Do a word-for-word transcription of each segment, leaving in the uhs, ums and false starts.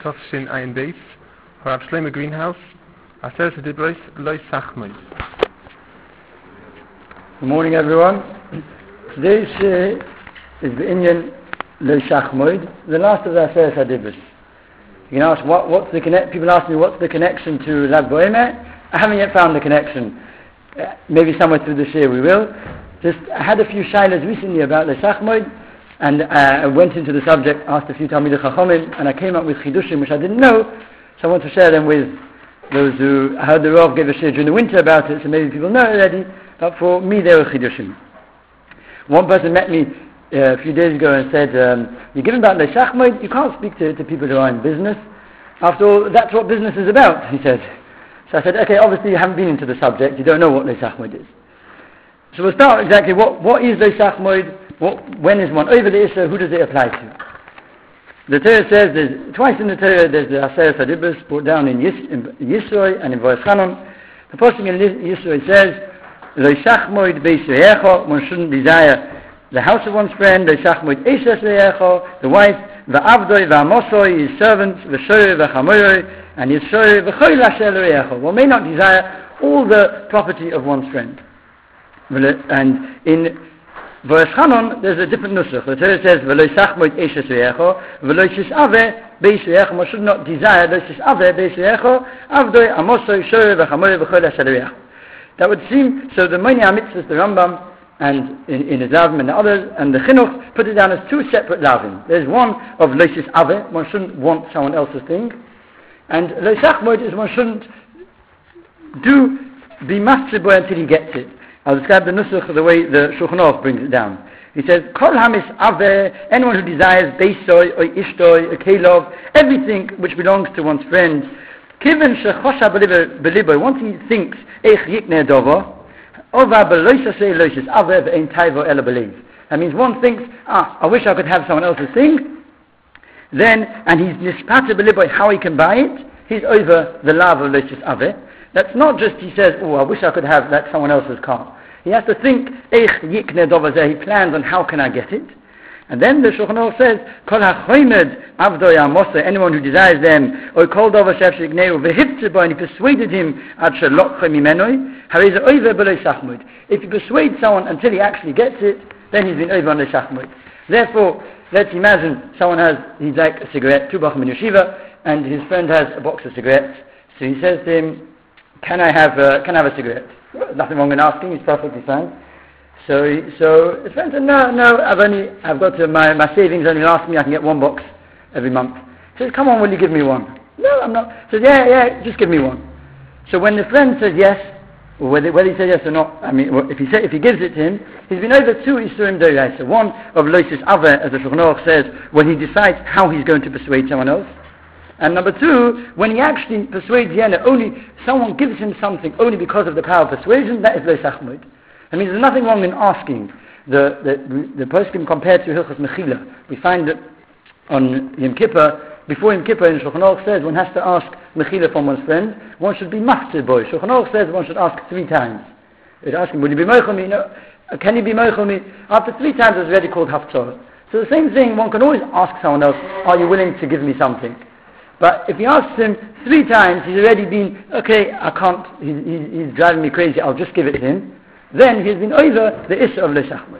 Tofshin Ayin Beis, Harab Shlomo Greenhouse, Aser Sedibros Lo Sachmoid. Good morning, everyone. Today's uh, is the Inyan Lo Sachmoid, the last of the Aser Sedibros. You can ask, what, what's the connect? People ask me, what's the connection to Lag Boimer? I haven't yet found the connection. Uh, maybe somewhere through this year we will. Just I had a few shilas recently about Lo Sachmoid, and uh, I went into the subject, asked a few Talmidei Chachomim, and I came up with chidushim which I didn't know, so I want to share them with those who I heard the Rav gave a shir during the winter about it, so maybe people know it already, but for me they were chidushim. One person met me uh, a few days ago and said, um, you're giving about Lo Sachmoid, you can't speak to, to people who are in business. After all, that's what business is about, he said. So I said, okay, obviously you haven't been into the subject, you don't know what Lo Sachmoid is. So we'll start exactly, what, what is Lo Sachmoid? What, when is one over the Issa? Who does it apply to? The Torah says, there's, twice in the Torah there's the Aser Sedibros brought down in, Yis, in Yisroi and in Vayeschanon. The posting in Yisroi says, Lo Sachmoid Beis Reyecho, one shouldn't desire the house of one's friend, Lo Sachmoid Eshes Reyecho, the wife, Va'avdoi Va'amosoi, his servants, V'shoy V'chamoyoi, and Yisroi V'choy Lasher Reyecho. One may not desire all the property of one's friend. And in Vayeschanon, there's a different nusach. The Torah says, "V'lo sachmoid eshes reyecho, v'lo shisave beis reyecho." One should not desire lo shisave beis reyecho. Avdoi amosoi shoy v'chamoy v'chol asher reyecho. That would seem so. The Moni HaMitzvahs, the Rambam, and in, in his Lavim and the others, and the Chinuch put it down as two separate Lavim. There's one of lo shisave. One shouldn't want someone else's thing, and lo sachmoid is one shouldn't do be matziboi until he gets it. I'll describe the nusach the way the Shulchan Aruch brings it down. He says, Kol hamis aveh, anyone who desires beisoi, or ishtoi, or kelov, everything which belongs to one's friend, kiven shechosha belibo, once he thinks, eich yikneh dovo, ova beloisasei loisis aveh ve'ein taivo ela believe. That means one thinks, ah, I wish I could have someone else's thing, then, and he's nispata belibo, how he can buy it, he's over the love of loisis aveh. That's not just he says, oh, I wish I could have that someone else's car. He has to think, Eich yikneh dovazeh, he plans on how can I get it. And then the Shulchan Aruch says, Kol hachoymed avdoi amoseh, anyone who desires them, or kol dovash shekneu v'hivtzeh, and he persuaded him, ad shelokchem imenoi, harei ze over b'lo sachmoid. If you persuade someone until he actually gets it, then he's been over on the sachmoid. Therefore, let's imagine someone has, he's like a cigarette, two bachim in yeshiva, and his friend has a box of cigarettes. So he says to him, Can I have uh, can I have a cigarette? Well, nothing wrong in asking. He's perfectly fine. So he, so his friend said, no, no. I've only I've got to, my my savings only last me. I can get one box every month. He says, come on, will you give me one? No, I'm not. He says, yeah, yeah, just give me one. So when the friend says yes, or whether, whether he says yes or not, I mean, if he say, if he gives it to him, he's been over two isurim doraisa. One of loisis aveh, as the Shulchan Aruch says, when he decides how he's going to persuade someone else. And number two, when he actually persuades Yena, only someone gives him something only because of the power of persuasion, that is Lo Sachmoid. That means there's nothing wrong in asking. The the, the poskim compared to Hilchos Mechila. We find that on Yom Kippur, before Yom Kippur, in Shulchan Aruch says one has to ask Mechila from one's friend. One should be maftir boy. Shulchan Aruch says one should ask three times. It asks him, will you be moichel me? No. Can you be moichel me? After three times, it's already called haftorah. So the same thing, one can always ask someone else, are you willing to give me something? But if he asks him three times, he's already been, okay, I can't, he, he, he's driving me crazy, I'll just give it to him. Then he's been over the issue of Lo Sachmoid.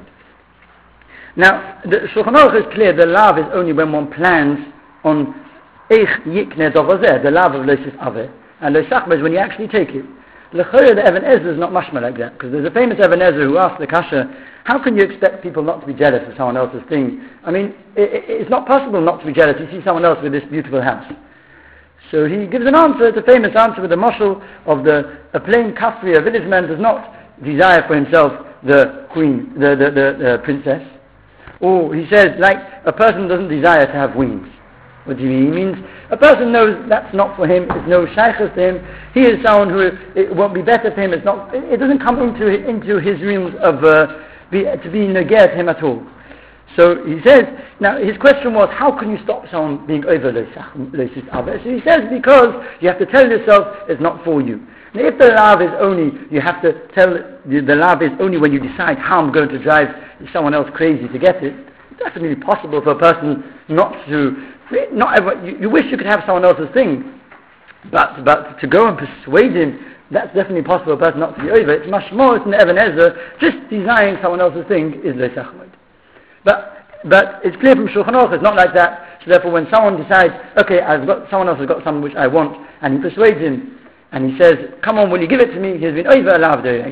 Now, the Shulchan Aruch is clear, the love is only when one plans on Eich Yikneh Dovazeh, the love of Lo Shisaveh. And Lo Sachmoid is when you actually take it. L'chorah, the Even Ezra is not mashma like that, because there's a famous Even Ezra who asked the Kasha, how can you expect people not to be jealous of someone else's thing? I mean, it, it, it's not possible not to be jealous. You see someone else with this beautiful house. So he gives an answer, it's a famous answer with the mashal of the a plain kafri, a village man does not desire for himself the queen, the, the, the, the princess. Or he says, like a person doesn't desire to have wings. What do you mean? He means a person knows that's not for him, it's no shaykhs to him. He is someone who, it won't be better for him, it's not, it, it doesn't come into into his realms of, uh, be, to be negate him at all. So he says, now his question was, how can you stop someone being over Loisis Aveh? So he says, because you have to tell yourself it's not for you. Now if the love is only, you have to tell, the, the love is only when you decide how I'm going to drive someone else crazy to get it, definitely possible for a person not to, not ever, you, you wish you could have someone else's thing, but but to go and persuade him, that's definitely possible for a person not to be over. It's much more than Even Ezra, just desiring someone else's thing is Lo Yisachmoid. But but it's clear from Shulchan Aruch, it's not like that. So therefore when someone decides, okay, I've got, someone else has got something which I want, and he persuades him, and he says, come on, will you give it to me? He has been over allowed there.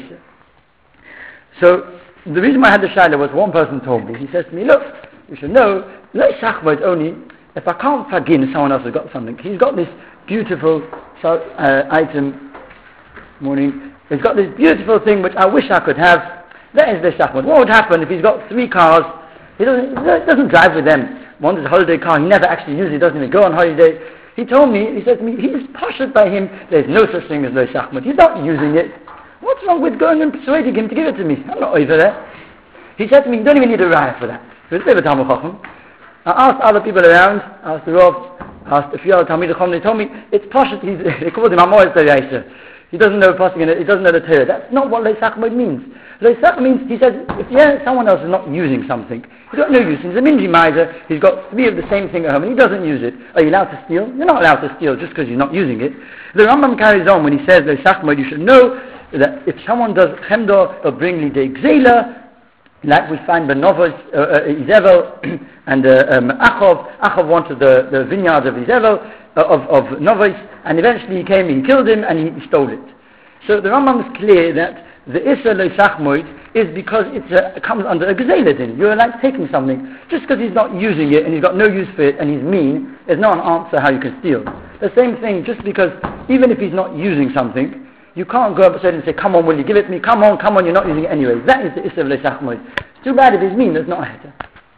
So the reason why I had the shayla was one person told me, he says to me, look, you should know, Lo Yisachmoid only if I can't fagin someone else has got something. He's got this beautiful uh, item, morning, he's got this beautiful thing which I wish I could have. That is Lo Yisachmoid. What would happen if he's got three cars? He doesn't, he doesn't drive with them. One is a holiday car, he never actually uses it, he doesn't even go on holiday. He told me, he said to me, he's poshut by him, there's no such thing as Lo Yisachmoid. He's not using it. What's wrong with going and persuading him to give it to me? I'm not over there. He said to me, you don't even need a raya for that. He was a bit of a Talmud Chacham. I asked other people around, asked the Rav, asked a few other Talmid Chacham, they told me, it's poshut, they called him Amoyes Dereisa. He doesn't know passing in it, he doesn't know the Torah. That's not what Lo Yisachmoid means. Lo Yisachmoid means, he says, if yeah, someone else is not using something, he's got no use. He's a minji miser, he's got three of the same thing at home and he doesn't use it. Are you allowed to steal? You're not allowed to steal just because you're not using it. The Rambam carries on when he says Lo Yisachmoid, you should know that if someone does chemdo, they'll bring lidei gzeila, like we find Benovos, uh, uh, Izevel, and uh, um, Achov. Achov wanted the, the vineyard of Izevel, uh, of, of Novos, and eventually he came, he killed him, and he, he stole it. So the Rambam is clear that the Issa Lo Yisachmoid is because it's a, it comes under a Gzeila din. You're like taking something, just because he's not using it, and he's got no use for it, and he's mean, is not an answer how you can steal. The same thing, just because, even if he's not using something, you can't go up and say, come on, will you give it to me? Come on, come on, you're not using it anyway. That is the Issa Lo Yisachmoid. It's too bad if he's mean, there's not a heter.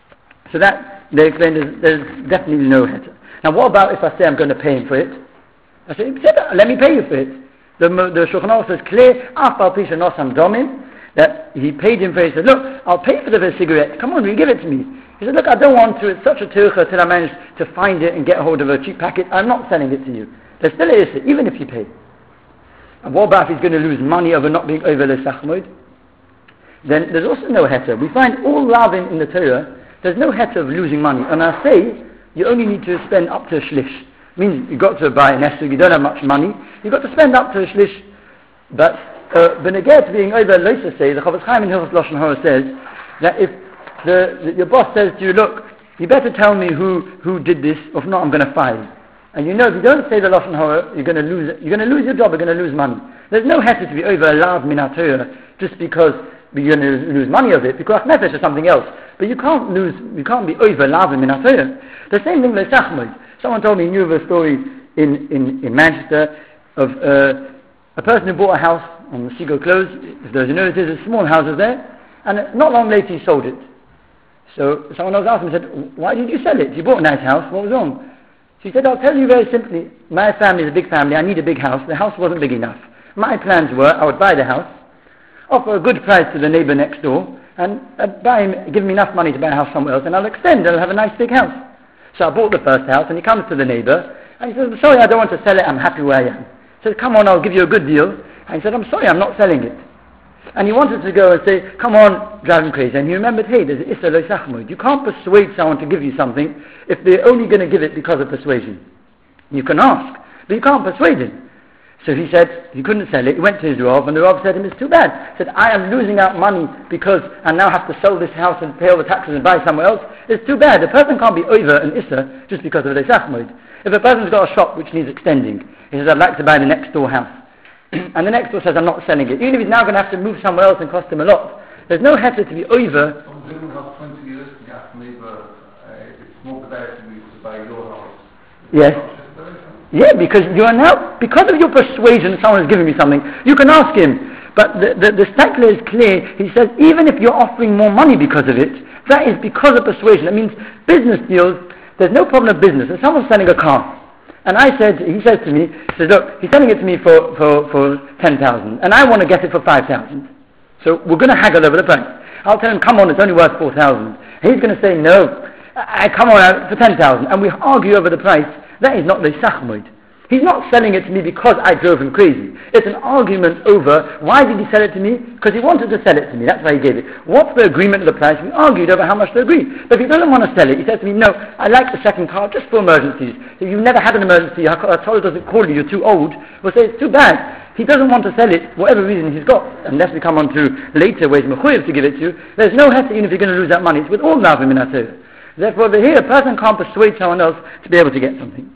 So that, they explain, there's, there's definitely no heter. Now what about if I say I'm going to pay him for it? I say, let me pay you for it. The, the Shulchan Aruch says clear, after Pisha Nosam Domim, that he paid him for it. He said, look, I'll pay for the cigarette. Come on, will you give it to me? He said, look, I don't want to. It's such a tircha till I manage to find it and get hold of a cheap packet. I'm not selling it to you. There's still a issa, even if you pay. And what about if he's going to lose money over not being over Lo Yisachmoid? Then there's also no heter. We find all lavin in the Torah, there's no heter of losing money. And I say, you only need to spend up to a shlish. Means you've got to buy an esrog, you don't have much money, you've got to spend up to a shlish. But uh, Beneged being over Lo Yisachmoid, the Chavetz Chaim in Hilchos Lashon Hara says that if the, the, your boss says to you, look, you better tell me who, who did this, or if not I'm going to fire you. And you know, if you don't say the Lashon Hara, you're going to lose it. You're going to lose your job, you're going to lose money. There's no heter to be over allowed minat Torah just because you're going to lose money of it, because nefesh is something else. But you can't lose, you can't be over allowed minat Torah. The same thing with Yisachmoid. Someone told me he knew of a story in, in, in Manchester of uh, a person who bought a house on the Seagull Close. If those who know it is, a small houses there, and not long later he sold it. So someone else asked him, said, why did you sell it? You bought a nice house, what was wrong? So he said, I'll tell you very simply, my family is a big family, I need a big house, the house wasn't big enough. My plans were, I would buy the house, offer a good price to the neighbour next door, and I'd buy him, give him enough money to buy a house somewhere else, and I'll extend, I'll have a nice big house. So I bought the first house, and he comes to the neighbour, and he says, sorry, I don't want to sell it, I'm happy where I am. He says, come on, I'll give you a good deal. And he said, I'm sorry, I'm not selling it. And he wanted to go and say, come on, drive him crazy. And he remembered, hey, there's Issa Lo Yisachmoid. You can't persuade someone to give you something if they're only going to give it because of persuasion. You can ask, but you can't persuade him. So he said, he couldn't sell it. He went to his Rav, and the Rav said to him, it's too bad. He said, I am losing out money because I now have to sell this house and pay all the taxes and buy somewhere else. It's too bad. A person can't be over an Issa just because of Lo Yisachmoid. If a person's got a shop which needs extending, he says, I'd like to buy the next door house. And the next door says, I'm not selling it. Even if he's now going to have to move somewhere else and cost him a lot, there's no heter to be over. Someone got twenty years to get me, but it's more better to buy your house. Yes. Yeah, because you are now, because of your persuasion, someone is giving me something, you can ask him. But the, the, the Stakler is clear. He says, even if you're offering more money because of it, that is because of persuasion. That means business deals, there's no problem of business. If someone's selling a car, and I said, he says to me, he says, look, he's selling it to me for, for, for ten thousand, and I want to get it for five thousand. So we're going to haggle over the price. I'll tell him, come on, it's only worth four thousand. He's going to say, no, I, come on, for ten thousand. And we argue over the price. That is not Lo Yisachmoid. He's not selling it to me because I drove him crazy. It's an argument over why did he sell it to me? Because he wanted to sell it to me. That's why he gave it. What's the agreement of the price? We argued over how much to agree. But if he doesn't want to sell it, he says to me, no, I like the second car just for emergencies. If you've never had an emergency, Hakadosh doesn't call you, you're too old, we'll say it's too bad. He doesn't want to sell it, whatever reason he's got, unless we come on to later ways mechuyev to give it to you. There's no hesed even if you're going to lose that money. It's with all lavim in Atayah. Therefore, over here, a person can't persuade someone else to be able to get something.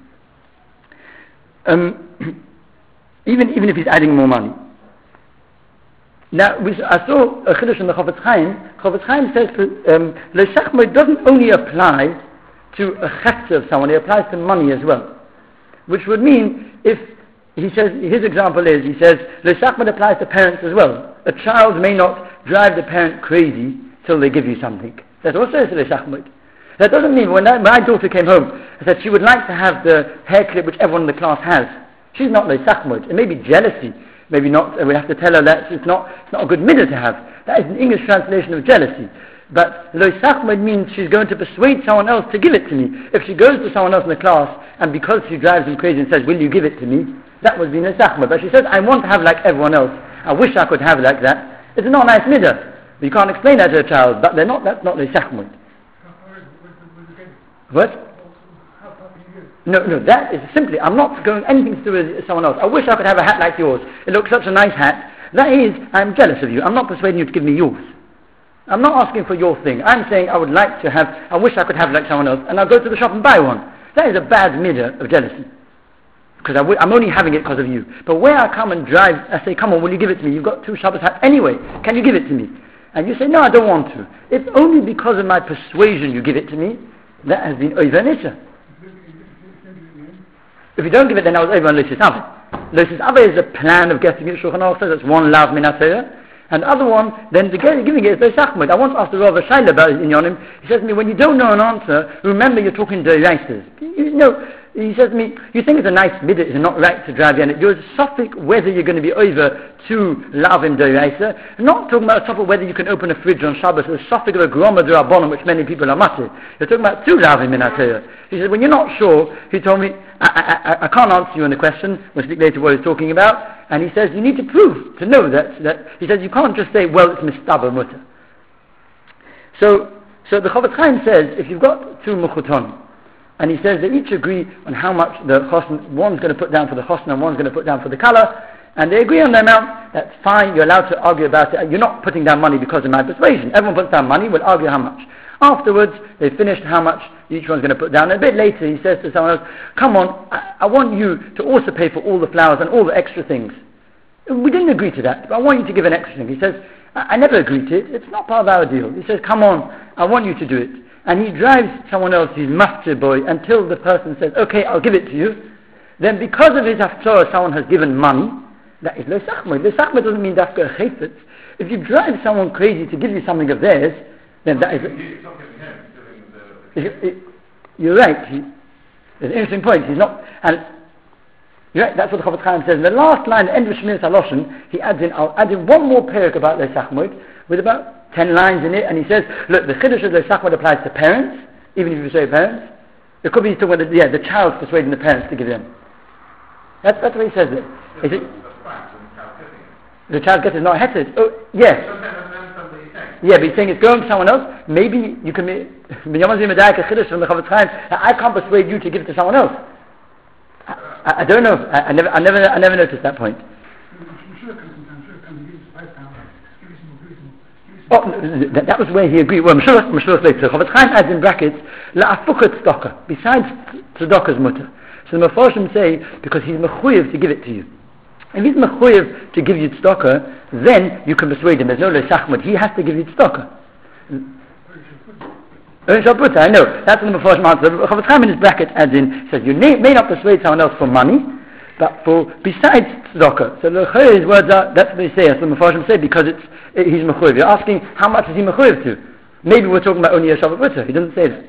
Um, even even if he's adding more money. Now, we, I saw a chiddush in the Chofetz Chaim. Chofetz Chaim says um, Le Shachmoid doesn't only apply to a chefta of someone, it applies to money as well. Which would mean, if he says, his example is, he says, Le Shachmoid applies to parents as well. A child may not drive the parent crazy till they give you something. That also is Le Shachmoid. That doesn't mean, when that, my daughter came home, I said she would like to have the hair clip which everyone in the class has. She's not leisachmod. It may be jealousy. Maybe not, we have to tell her that it's not, it's not a good midah to have. That is an English translation of jealousy. But leisachmod means she's going to persuade someone else to give it to me. If she goes to someone else in the class, and because she drives him crazy and says, will you give it to me? That would be leisachmod. But she says, I want to have like everyone else. I wish I could have like that. It's not a nice midah. You can't explain that to a child, but they're not, that's not leisachmod. What? No, no, that is simply, I'm not going anything to do with someone else. I wish I could have a hat like yours. It looks such a nice hat. That is, I'm jealous of you. I'm not persuading you to give me yours. I'm not asking for your thing. I'm saying I would like to have, I wish I could have like someone else, and I'll go to the shop and buy one. That is a bad midah of jealousy. Because I w- I'm only having it because of you. But where I come and drive, I say, come on, will you give it to me? You've got two Shabbos hats anyway. Can you give it to me? And you say, no, I don't want to. It's only because of my persuasion you give it to me. That has been over nisha. If you don't give it, then I was over on Losis Ave. Losis Ave is a plan of getting it. Shulchan Aruch says that's one lav min Atayah. And the other one, then the giving it is Lo Shachmoid. I once asked the Rav a Shaila about it in Yonim. He says to me, when you don't know an answer, remember you're talking to Yaises. You know, he says to me, you think it's a nice midah, it's not right to drive in it. You're a suffix whether you're going to be over to lavim doraisa. Not talking about a suffix whether you can open a fridge on Shabbos. It's a suffix of a groma d'rabbanan, which many people are massive. You're talking about two lavim in Atayah. He says, when you're not sure, he told me, I, I, I, I can't answer you on the question. We'll speak later what he's talking about. And he says, you need to prove, to know that, that he says, you can't just say, well, it's mistaber mutter. So, so the Chofetz Chaim says, if you've got two mechuton, and he says they each agree on how much the chosn, one's going to put down for the chosn and one's going to put down for the kala, and they agree on the amount, that's fine, you're allowed to argue about it. You're not putting down money because of my persuasion. Everyone puts down money, we'll argue how much. Afterwards, they finished how much each one's going to put down. And a bit later, he says to someone else, come on, I, I want you to also pay for all the flowers and all the extra things. We didn't agree to that, but I want you to give an extra thing. He says, I, I never agreed to it, it's not part of our deal. He says, come on, I want you to do it. And he drives someone else, his master boy, until the person says, okay, I'll give it to you. Then because of his haftorah, someone has given money. That is lo sachmoid. Lo sachmoid doesn't mean dafka chayfetz. If you drive someone crazy to give you something of theirs, then that is... It, it, you're right. He, it's an interesting point. He's not... And you're right, that's what the Chofetz Chaim says. In the last line, the end of Shmiras Haloshen, he adds in, I'll add in one more parak about lo sachmoid, with about ten lines in it, and he says, look, the chiddush of the shachmod applies to parents, even if you persuade parents. It could be talking about the, yeah, the child's persuading the parents to give them. That's, that's what he says there. Is it, the child gets it not heted. Oh, yes. Yeah, but he's saying it's going to someone else. Maybe you can be, from the Chofetz Chaim, I can't persuade you to give it to someone else. I, I, I don't know. I, I never, I never, I never noticed that point. Oh, that, that was where he agreed. Well, Meshulach, Meshulach later. Chofetz Chaim adds in brackets, la'afukat tzedakah, besides tzedakah's mutter. So the Mefarshim say, because he's mechuyev to give it to you. If he's mechuyev to give you tzedakah, then you can persuade him. There's no lo sachmoid. He has to give you tzedakah. I know. That's what the Mefarshim answer. Chofetz Chaim in his bracket adds in, says, you may, may not persuade someone else for money, but for besides tzedakah. So his words are, that's what they say, that's what the Mefarshim say, because it's it, he's mechuyev. You're asking, how much is he mechuyev to? Maybe we're talking about only a Shabbat Butter. He doesn't say that.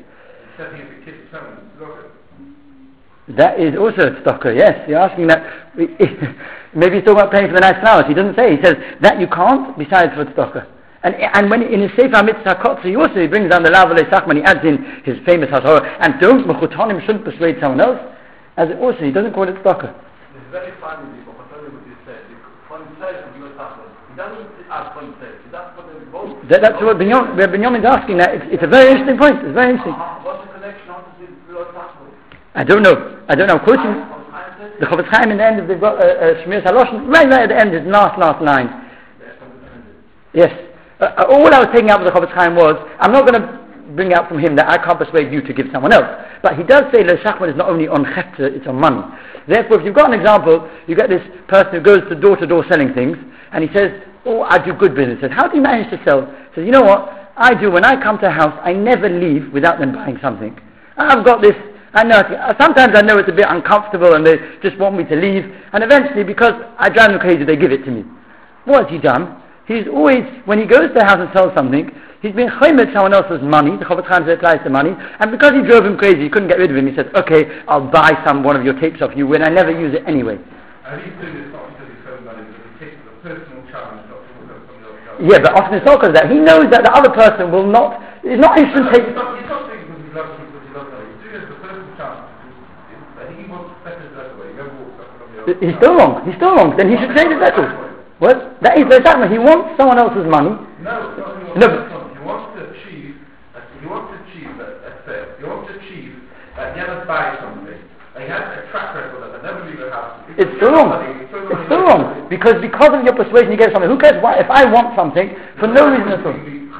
That is also tzedakah, yes. You're asking that. Maybe he's talking about paying for the nice flowers. He doesn't say. He says that you can't, besides for tzedakah. And and when in his Sefer Mitzvah Kotzer, he also he brings down the Lav Alei Sachman. He adds in his famous Hazorah, and don't mechutonim shouldn't persuade someone else. as it also, he doesn't call it tzedakah. It's very funny, because what you said, from himself and your husband. He doesn't ask for himself, he asks for the both. That, that's what Binyamin, where Binyamin's asking that. It's, it's a very interesting point. It's very interesting. Uh, what's the connection of the Lord Tachlis? I don't know. I don't know. I'm quoting the Chofetz Chaim in the end of the uh, uh, Shmiras Haloshen, right, right at the end, is last, last line. Yes. Uh, uh, all I was taking out of the Chofetz Chaim was, I'm not going to bring out from him that I can't persuade you to give someone else. But he does say Lo Shachman is not only on chefta, it's on money. Therefore, if you've got an example, you get this person who goes to door to door selling things, and he says, oh, I do good business. He says, how do you manage to sell? He says, you know what, I do, when I come to a house, I never leave without them buying something. I've got this, I know, sometimes I know it's a bit uncomfortable and they just want me to leave, and eventually, because I drive them crazy, they give it to me. What has he done? He's always, when he goes to a house and sells something, he's been chomed someone else's money, the Chofetz Chaim applies to money, and because he drove him crazy, he couldn't get rid of him, he said, okay, I'll buy some, one of your tapes off you, when I never use it anyway. And he's doing this not because he's chomed money, because he takes the personal challenge not to look at somebody else. Yeah, but often it's not because of that. He knows that the other person will not, it's not instant take. He's not, he's not doing it because he loves you, because he loves you. He's doing it as a personal challenge. I think he wants better the other way. He never walks up to somebody else. He's still wrong. He's still wrong. Then he should change his vessel. What? That is exactly. He wants someone else's money. No, no, he wants, no. he wants to achieve, he wants to achieve that, that's it. He wants to achieve that he never buys something. He has a track record that I never leave a house. It's still wrong. It's still wrong. Because because of your persuasion you get something. Who cares why? If I want something, for no reason at all.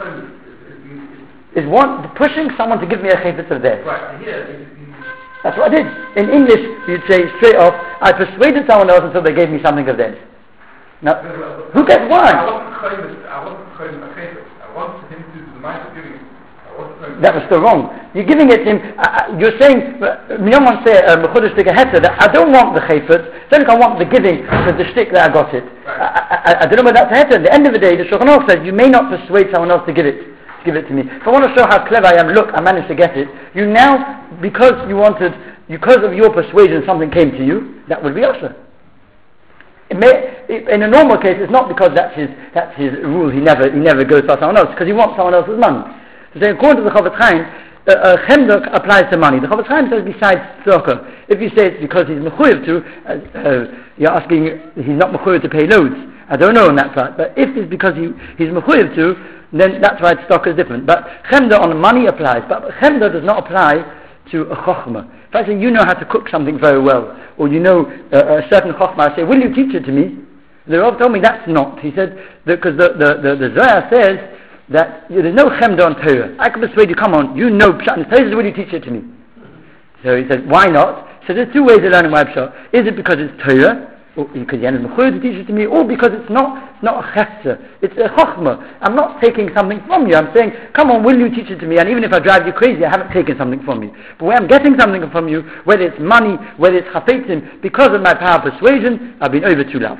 Is want, pushing someone to give me a chayfetz of theirs. Right, here, that's what I did. In English, you'd say straight off, I persuaded someone else until they gave me something of theirs. Now, who cares why? I wasn't claiming, I wasn't claiming a chayfetz. I wanted him to do the mind of giving it. That was still wrong. You're giving it to him, uh, you're saying, Miyamon say, Mechudesh Tika Heta, that I don't want the chayfetz, then I want the giving for the shtick that I got it. Right. I, I, I don't know whether that's Heta. At the end of the day, the Shulchan Aruch says, you may not persuade someone else to give it. Give it to me. If I want to show how clever I am, look, I managed to get it. You now, because you wanted, because of your persuasion, something came to you, that would be usher. It may, it, in a normal case, it's not because that's his, that's his rule. He never, he never goes for someone else because he wants someone else's money. So according to the Chofetz Chaim, uh, uh, chemdok applies to money. The Chofetz Chaim says besides tzedakah. If you say it's because he's mechuyev to, uh, uh, you're asking he's not mechuyev to pay loads. I don't know on that part. But if it's because he, he's mechuyev to, then that's why tzedakah is different. But chemda on money applies. But chemda does not apply to a chokhmah. If I say you know how to cook something very well, or you know uh, a certain chokhmah, I say, will you teach it to me? The Rav told me that's not. He said, because the, the, the, the Zohar says that you know, there's no chemda on Torah. I can persuade you, come on, you know Pshat and Torah, will you teach it to me? So he said, why not? So there's two ways of learning why Pshat. Is it because it's Torah, or because the end of the to teach it to me, or because it's not not a chefza, it's a chokhmah. I'm not taking something from you. I'm saying, come on, will you teach it to me? And even if I drive you crazy, I haven't taken something from you. But when I'm getting something from you, whether it's money, whether it's chafetzim, because of my power of persuasion, I've been over too loud.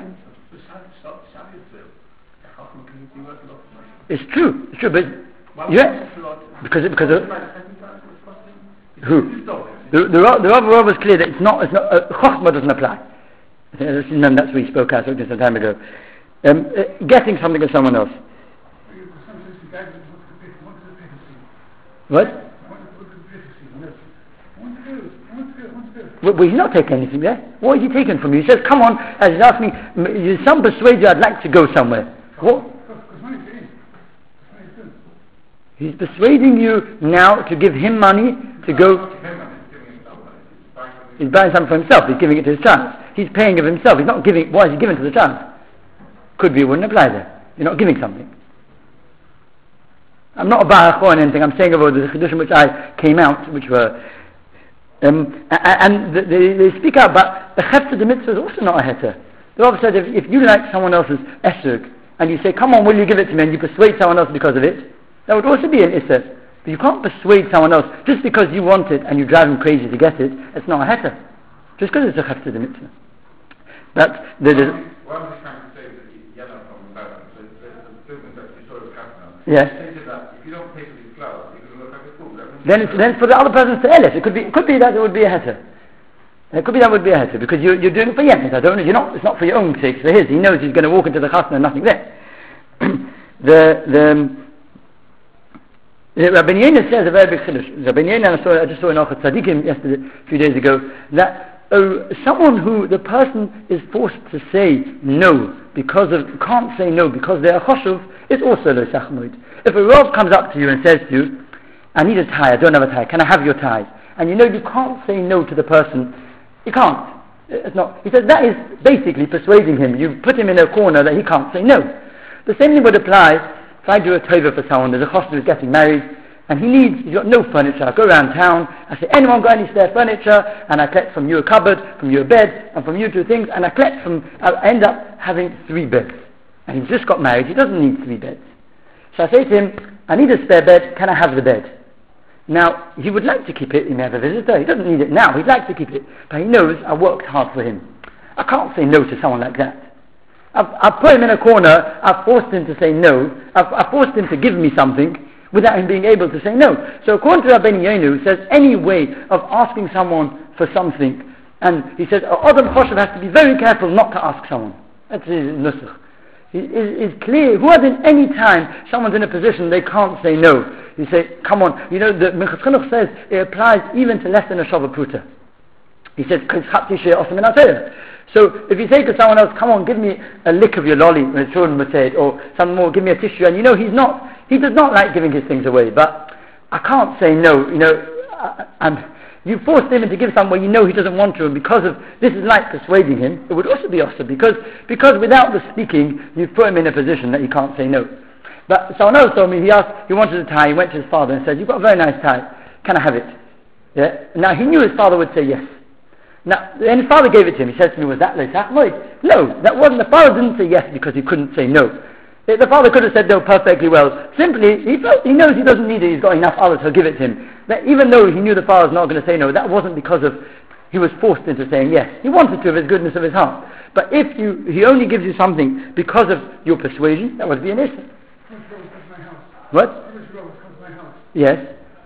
It's true, it's true, but yeah, because because of, who the the the Rav was clear that it's not it's not uh, chokhmah doesn't apply. And that's what he spoke out some time ago. Um, uh, getting something of someone else. What? Well, well, he's not taking anything there. What is he taking from you? He says, "Come on," as he's asking me, "Some persuade you I'd like to go somewhere." What? He's persuading you now to give him money to go. He's buying something for himself. He's giving it to his child. He's paying of himself. He's not giving. Why is he giving to the child? Could be it wouldn't apply there. You're not giving something. I'm not a barach or anything. I'm saying about the chidushim which I came out, which were, um, and they, they speak out. But the chefta de mitzvah is also not a heter. The Rav said, if, if you like someone else's esrog and you say, "Come on, will you give it to me?" and you persuade someone else because of it, that would also be an isser. But you can't persuade someone else just because you want it and you drive them crazy to get it. It's not a heter, just because it's a chefta de mitzvah. But the, the what I'm just trying to say is that you yell from the back. So there's a business that you sort of have now. Yes. That if you don't pay for these flowers, you're going to look like a fool. Then it's, then it's for the other person's to elef. It could be it could be that it would be a heter. It could be that would be a heter because you're you're doing it for yemis. I don't know. You're not. It's not for your own sake. It's for his. He knows he's going to walk into the chasna and nothing there. the the. Um, Rabbi Yehuda says a very big chiddush. Rabbi Yehuda, I, saw, I just saw in Ochot Tzadikim yesterday, a few days ago, that uh, someone who the person is forced to say no because of, can't say no because they are choshuv, is also lo shachmoid. If a Rav comes up to you and says to you, I need a tie, I don't have a tie, can I have your tie? And you know you can't say no to the person, you can't. It's not. He says that is basically persuading him. You put him in a corner that he can't say no. The same thing would apply if I do a tova for someone, there's a choshuv who's getting married, and he needs, he's got no furniture. I go around town, I say, anyone got any spare furniture? And I collect from you a cupboard, from you a bed, and from you two things, and I collect from, I end up having three beds. And he's just got married, he doesn't need three beds. So I say to him, I need a spare bed, can I have the bed? Now, he would like to keep it, he may have a visitor, he doesn't need it now, he'd like to keep it, but he knows I worked hard for him. I can't say no to someone like that. I've, I've put him in a corner, I've forced him to say no, I've, I've forced him to give me something, without him being able to say no. So according to Rabbeinu Yonu, who says any way of asking someone for something, and he says, Adam Choshev has to be very careful not to ask someone. That's his nusach. It is clear, who has in any time someone's in a position they can't say no. You say, come on, you know, the Minchas Chinuch says it applies even to less than a Shava Pruta. He says, so if you say to someone else, come on, give me a lick of your lolly, when children would say it, or some more, give me a tissue, and you know he's not, he does not like giving his things away, but I can't say no, you know, I, I'm, you forced him to give somewhere you know he doesn't want to, and because of, this is like persuading him, it would also be awesome, because, because without the speaking, you've put him in a position that he can't say no. But someone else told me, he asked, he wanted a tie, he went to his father and said, you've got a very nice tie, can I have it? Yeah. Now he knew his father would say yes. Now, and his father gave it to him. He said to me, was that lo shachmoid? No, that wasn't. The father didn't say yes because he couldn't say no. The father could have said no perfectly well. Simply, he felt, he knows he doesn't need it. He's got enough others who'll give it to him. That even though he knew the father's not going to say no, that wasn't because of he was forced into saying yes. He wanted to of his goodness of his heart. But if you, he only gives you something because of your persuasion, that would be an issue. What? Yes.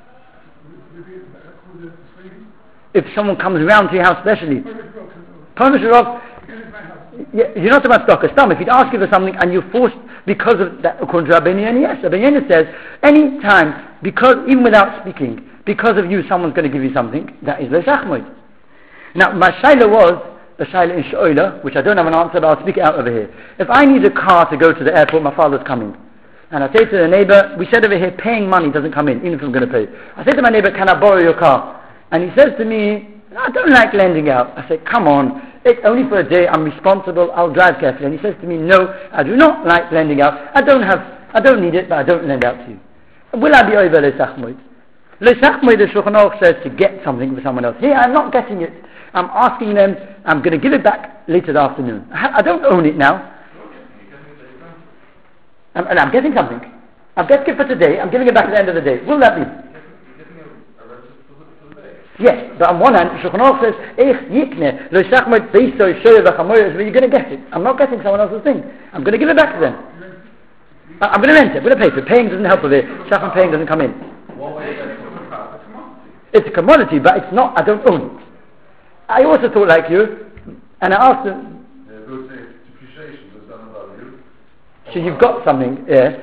If someone comes around to your house specially, yeah, you're not about stock or stum. If he'd ask you for something and you're forced because of that, according to Rabbeinu Yoni, yes. Rabbeinu Yoni says, any time, because, even without speaking, because of you, someone's going to give you something, that is lo shachmoid. Now, my shaila was, a shaila in She'oila, which I don't have an answer, but I'll speak it out over here. If I need a car to go to the airport, my father's coming. And I say to the neighbour, we said over here, paying money doesn't come in, even if I'm going to pay. I say to my neighbour, can I borrow your car? And he says to me, I don't like lending out. I say, come on, it's only for a day, I'm responsible, I'll drive carefully. And he says to me, no, I do not like lending out. I don't have, I don't need it, but I don't lend out to you. Will I be over lo shachmoid? Lo shachmoid, the Shulchan Aruch says to get something for someone else. Here, I'm not getting it. I'm asking them, I'm going to give it back later this afternoon. I, ha- I don't own it now. I'm, and I'm getting something. I'm getting it for today, I'm giving it back at the end of the day. Will that be? Yes, but on one hand, Shulchan Aruch says, "Eich yikne lo shachmoid beiso shoy v'chamoyos." Where you're going to get it? I'm not getting someone else's thing. I'm going to give it back to them. I, I'm going to rent it. I'm going to pay for it. Paying doesn't help with it. Shacham paying doesn't come in. It's a commodity, but it's not. I don't own it. I also thought like you, and I asked them. So you've got something, yeah.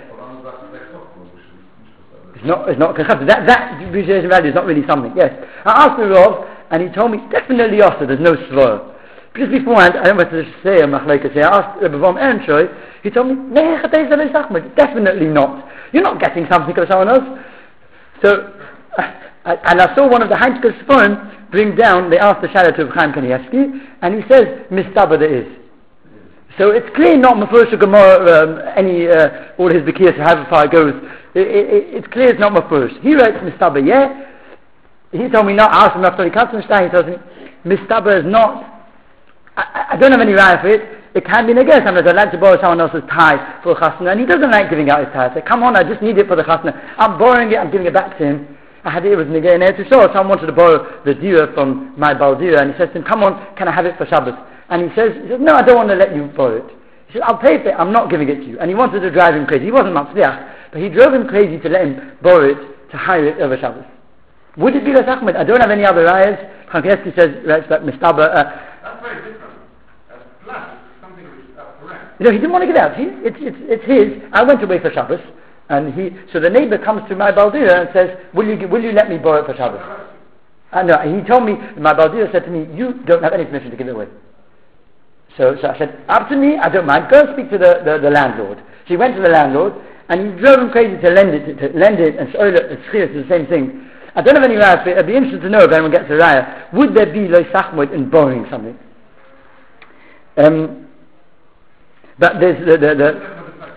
It's not, it's not, that, that depreciation value is not really something, yes. I asked the Rav, and he told me, definitely also, there's no svor. Just beforehand, I don't know what to say, I asked Rebbe Vom Ehrenschoi, he told me, definitely not. You're not getting something of someone else. So, uh, and I saw one of the Heinzke Sforim bring down, they asked the Shadow to Chaim Kanievsky, and he says, Mistaba there is. So it's clear not Mefurish Gemara, um, any, uh, all his Bekiyas, however far it goes, It, it, it's clear it's not Mefurish. He writes Mistaba, yeah. He told me not, I asked him after he Katzenstein, he tells me, Mistaba is not, I, I don't have any right for it. It can be negay. Sometimes I'd like to borrow someone else's tie for a chasna, and he doesn't like giving out his tie. I say, come on, I just need it for the chasna. I'm borrowing it, I'm giving it back to him. I had it, it was negay and to show. Someone wanted to borrow the dira from my baldira, and he says to him, come on, can I have it for Shabbos? And he says, he says, no, I don't want to let you borrow it. He says, I'll pay for it, I'm not giving it to you. And he wanted to drive him crazy. He wasn't matzliach, but he drove him crazy to let him borrow it, to hire it over Shabbos. Would it be Rosh Achmed? I don't have any other rayas. Chankieski says, writes that Mistaba. Uh, That's very different. That's flat. It's something which is up for rent. you know, he didn't want to give it out. He, it's, it's, it's his. I went away for Shabbos, and he. So the neighbor comes to my baldira and says, "Will you, will you let me borrow it for Shabbos?" Uh, no, he told me, my Baldir said to me, you don't have any permission to give it away. So, so I said, up to me, I don't mind. Go and speak to the, the, the landlord. So he went to the landlord, and he drove him crazy to lend it, to, to lend it, and Shoila and Schir is the same thing. I don't have any raya, but I'd be interested to know if anyone gets a raya. Would there be Lo Sachmoid in borrowing something? Um, but there's the, the, the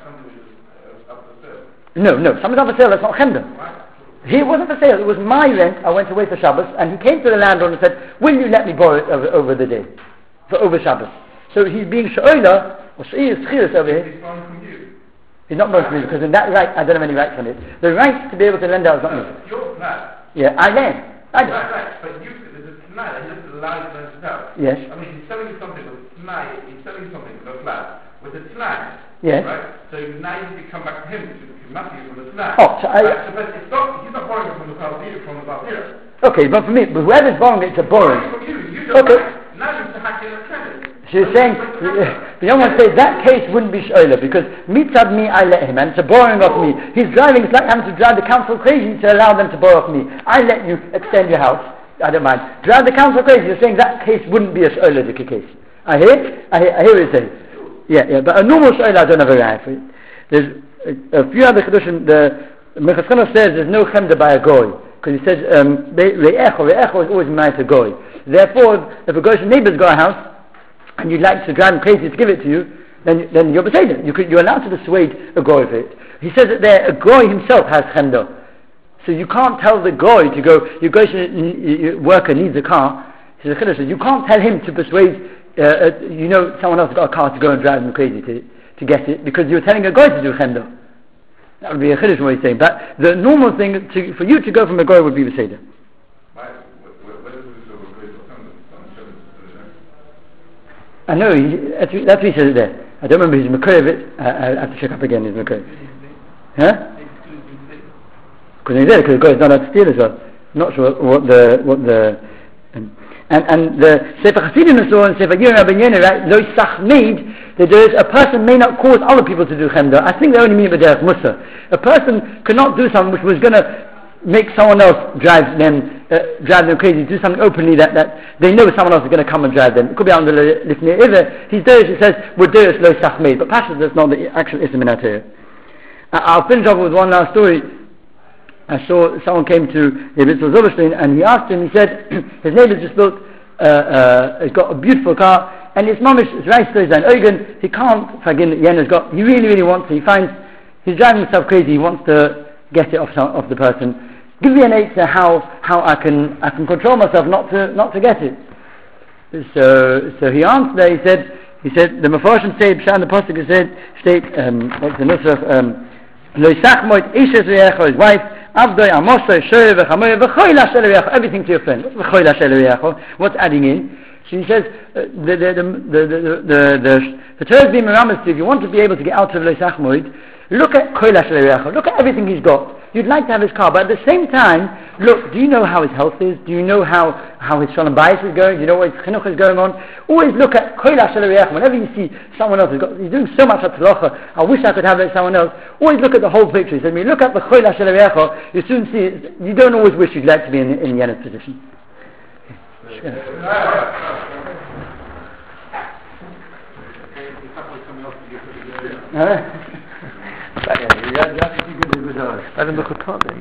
no, no, something's up for sale, that's not Chemda. He wasn't for sale, it was my rent. I went away for Shabbos, and he came to the landlord and said, will you let me borrow it over, over the day, for over Shabbos? So he's being Shoila, or She'ir Schir over here. He's borrowing from you. He's not borrowing from me, because in that right, I don't have any rights on it. The right to be able to lend out is not me. Your flat. Yeah, I lend. I do. Right, right, but you, there's a tonight, he doesn't allow you to rent it out. Yes. I mean, he's selling you something with tonight, he's selling you something with a flat, with a tonight. Yes. Right? So now you need to come back to him to Matthew from the tonight. Oh, so I... Right? So, but it's not, he's not borrowing from the Palestinian, from the Palestinian. Okay, but for me, but whoever's borrowing it, it's a borrowing. From you, you don't Okay. like, now you have to hack in a credit. So you're saying, the young one says that case wouldn't be Shoila, because mitzad me, I let him, and it's a borrowing of me. He's driving, it's like having to drive the council crazy to allow them to borrow of me. I let you extend your house, I don't mind. Drive the council crazy, you're saying that case wouldn't be a Shoila case. I hear, I hear, I hear what you're saying. Yeah, yeah, but a normal Shoila I don't have a right for it. There's a, a few other Kedushim, the Minchas Chinuch says there's no Chemda by a Goy, because he says, um, Re'echo, Re'echo is always married to Goy. Therefore, if a Goy's neighbour's got a house, and you'd like to drive him crazy to give it to you, then then you're beseder. You could, you're allowed to dissuade a goy of it. He says that there, a goy himself has chemda. So you can't tell the goy to go, your goy your worker needs a car, he says, you can't tell him to persuade, uh, uh, you know, someone else got a car to go and drive him crazy to, to get it, because you're telling a goy to do chemda. That would be a chiddush what he's saying. But the normal thing, to, for you to go from a goy would be beseder. I know, he, that's, that's what he says there. I don't remember his Makar of it. I, I have to check up again his Makar. Huh? Because he's there, because the guy is not allowed to steal as well. Not sure what the, what the, um, and, and the Sefer Chassidim and so on, Sefer Yirim Rabbi Yonah, right, Lo Sachmid, that there is, a person may not cause other people to do Chemda. I think they only mean it by Derech Musa. A person could not do something which was going to make someone else drive them, uh, drive them crazy, do something openly that, that they know someone else is going to come and drive them. It could be under the Lifnei Iver. He's there, it says, we're there, it's Lo Sachmid. But Pasha, that's not the actual Ism in Atayah. Uh, I'll finish off with one last story. I saw someone came to Yitzhak Zilberstein and he asked him, he said, his neighbour just built, uh, uh, he's got a beautiful car, and his mom is right so he's an Eugen, he can't, Fagin Yen has got, he really, really wants to, he finds, he's driving himself crazy, he wants to get it off, off the person. Give me an answer how, how I can, I can control myself not to, not to get it. So, so he answered there, he said, he said, the Mefarshim say, Pshat in the Pasuk, he said, state, um, what's the Nusach, um, Lo Yisachmoid Ishes Reyecho, his wife, Avdoi, Amosoi, Shoy, V'chamoy, V'choy Lasher Reyecho, everything to your friend. What's V'choy Lasher Reyecho? What's adding in? So he says, uh, the, the, the, the, the, the, the, the Torah is being meramis to, if you want to be able to get out of Lo Yisachmoid, look at Choy Lasher Reyecho, look at everything he's got. You'd like to have his car, but at the same time, look, do you know how his health is? Do you know how, how his shalom bayis is going? Do you know what his chinuch is going on? Always look at Koil HaShel Reyecho. Whenever you see someone else, who's got, he's doing so much at Tzlocha, I wish I could have it someone else. Always look at the whole picture. He said, when you look at the Koil HaShel Reyecho, you soon see, it, you don't always wish you'd like to be in, in Yenna's position. Yeah.